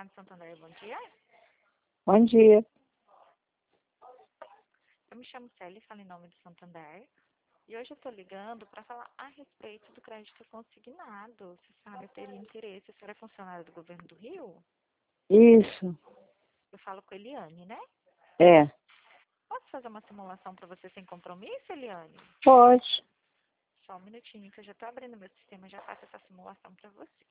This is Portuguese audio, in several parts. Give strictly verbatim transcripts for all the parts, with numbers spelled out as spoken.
Consignado Santander, bom dia. Bom dia. Eu me chamo Célia, falo em nome do Santander. E hoje eu estou ligando para falar a respeito do crédito consignado. Você sabe, eu teria interesse. A senhora é funcionária do governo do Rio? Isso. Eu falo com a Eliane, né? É. Posso fazer uma simulação para você sem compromisso, Eliane? Pode. Só um minutinho que eu já estou abrindo meu sistema e já faço essa simulação para você.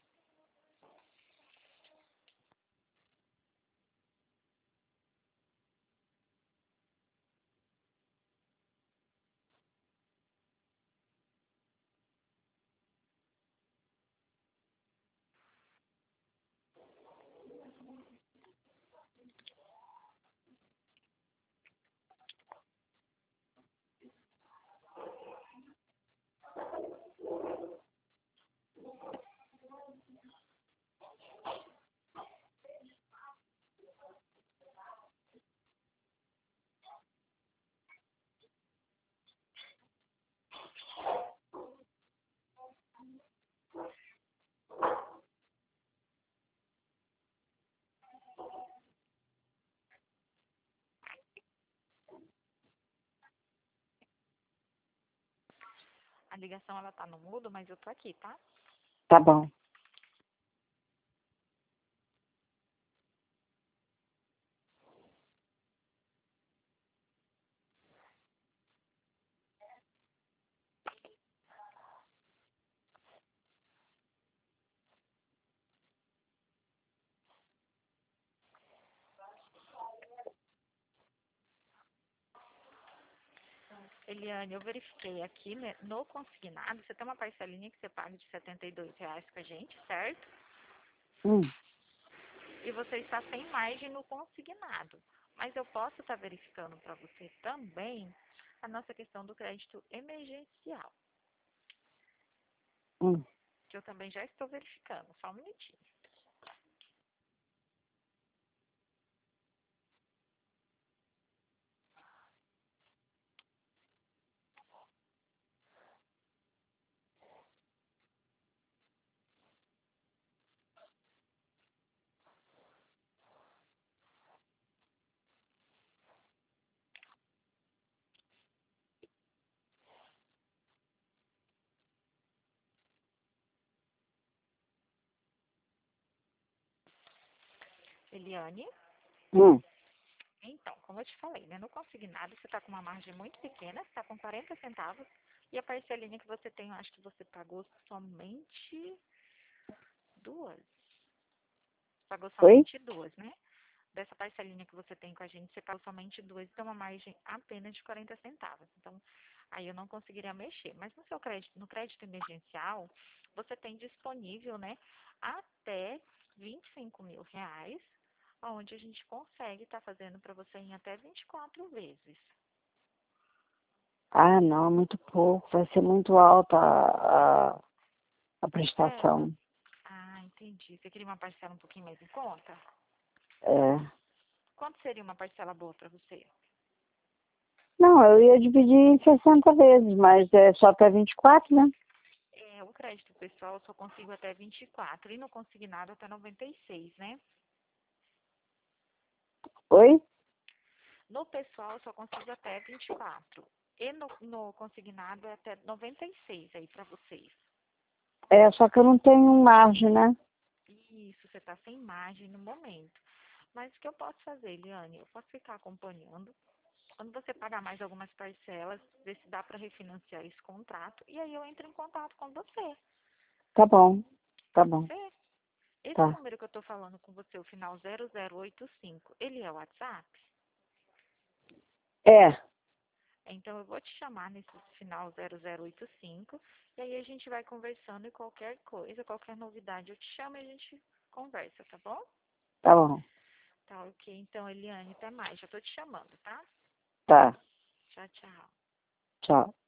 A ligação ela tá no mudo, mas eu tô aqui, tá? Tá bom. Eliane, eu verifiquei aqui, né, no consignado, você tem uma parcelinha que você paga de setenta e dois reais com a gente, certo? Hum. E você está sem margem no consignado. Mas eu posso estar verificando para você também a nossa questão do crédito emergencial, Hum. que eu também já estou verificando. Só um minutinho. Eliane, Hum. então, como eu te falei, né, no consignado você está com uma margem muito pequena, você está com quarenta centavos, e a parcelinha que você tem, eu acho que você pagou somente duas. Pagou Oi? somente duas, né? Dessa parcelinha que você tem com a gente, você pagou somente duas, então uma margem apenas de quarenta centavos. Então, aí eu não conseguiria mexer. Mas no seu crédito, no crédito emergencial, você tem disponível, né, até vinte e cinco mil reais, onde a gente consegue estar fazendo para você em até vinte e quatro vezes. Ah, não, é muito pouco. Vai ser muito alta a, a, a É. prestação. Ah, entendi. Você queria uma parcela um pouquinho mais em conta? É. Quanto seria uma parcela boa para você? Não, eu ia dividir em sessenta vezes, mas é só até vinte e quatro, né? É, o crédito pessoal eu só consigo até vinte e quatro e no consignado até noventa e seis, né? Oi? No pessoal eu só consigo até vinte e quatro e no, no consignado é até noventa e seis aí para vocês. É, só que eu não tenho margem, né? Isso, você está sem margem no momento. Mas o que eu posso fazer, Eliane? Eu posso ficar acompanhando. Quando você pagar mais algumas parcelas, ver se dá para refinanciar esse contrato e aí eu entro em contato com você. Tá bom. Tá Pode bom. ser? Esse Tá. número que eu estou falando com você, o final zero zero oito cinco, ele é o WhatsApp? É. Então eu vou te chamar nesse final zero zero oito cinco e aí a gente vai conversando e qualquer coisa, qualquer novidade eu te chamo e a gente conversa, tá bom? Tá bom. Tá ok. Então, Eliane, até mais. Já tô te chamando, tá? Tá. Tchau, tchau. Tchau.